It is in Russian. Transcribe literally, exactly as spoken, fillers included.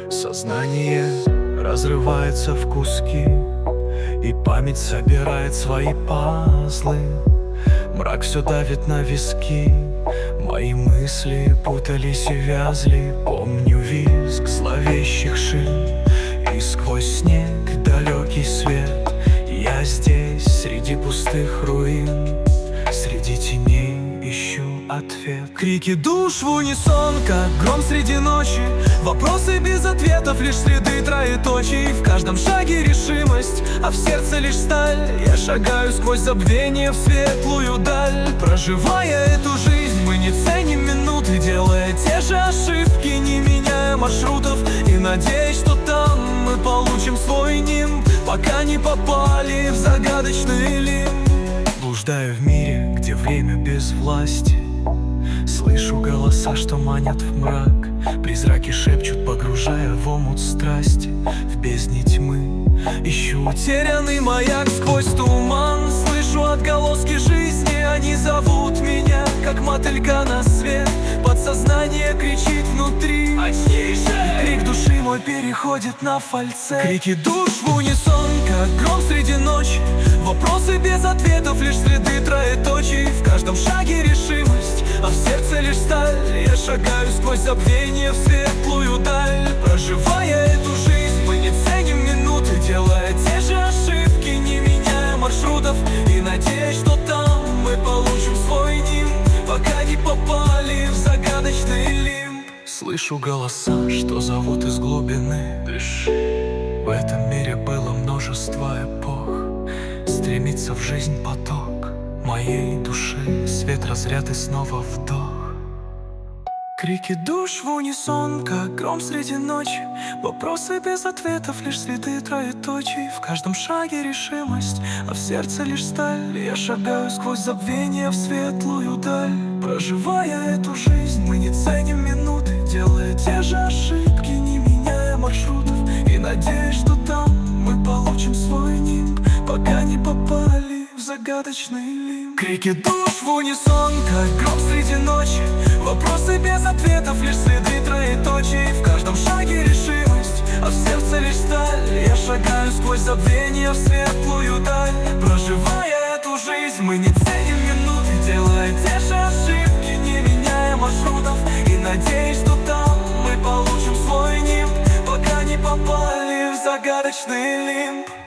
Сознание разрывается в куски, и память собирает свои пазлы. Мрак все давит на виски, мои мысли путались и вязли. Помню визг зловещих шин, и сквозь снег далекий свет. Я здесь, среди пустых руин, среди теней ищу ответ. Крики душ в унисон, как гром среди ночи. Вопросы без ответов, лишь следы троеточий. В каждом шаге решимость, а в сердце лишь сталь. Я шагаю сквозь забвение в светлую даль. Проживая эту жизнь, мы не ценим минуты, делая те же ошибки, не меняя маршрутов. И надеюсь, что там мы получим свой нимб, пока не попали в загадочный лимб. Блуждаю в мире, где время без власти. Слышу голоса, что манят в мрак. Призраки шепчут, погружая в омут страсти. В бездне тьмы ищу утерянный маяк сквозь туман. Слышу отголоски жизни, они зовут меня, как мотылька на свет. Подсознание кричит внутри: очнись же! Крик души мой переходит на фальцет. Крики душ в унисон, как гром среди ночи. Вопросы без ответов, лишь следы троеточий. В каждом шаге решимость, а в сердце лишь сталь. Я шагаю сквозь забвение в светлую даль. Проживая эту жизнь, мы не ценим минуты, делая те же ошибки, не меняя маршрутов. И надеюсь, что там мы получим свой нимб, пока не попали в загадочный лимб. Слышу голоса, что зовут из глубины. Дыши. В этом мире было множество эпох. Стремится в жизнь поток моей души, свет, разряд и снова вдох. Крики душ в унисон, как гром среди ночи. Вопросы без ответов, лишь следы троеточий. В каждом шаге решимость, а в сердце лишь сталь. Я шагаю сквозь забвение в светлую даль. Проживая эту жизнь, мы не ценим минуты, делая те же ошибки, не меняя маршрутов. И надеюсь, что там мы получим свой нимб, пока не попали в загадочный лимб. Крики душ в унисон, как гром среди ночи. Вопросы без ответов, лишь следы троеточий. В каждом шаге решимость, а в сердце лишь сталь. Я шагаю сквозь забвение в светлую даль. Проживая эту жизнь, мы не ценим минуты, делая те же ошибки, не меняя маршрутов. И надеюсь, что там мы получим свой нимб, пока не попали в загадочный лимб.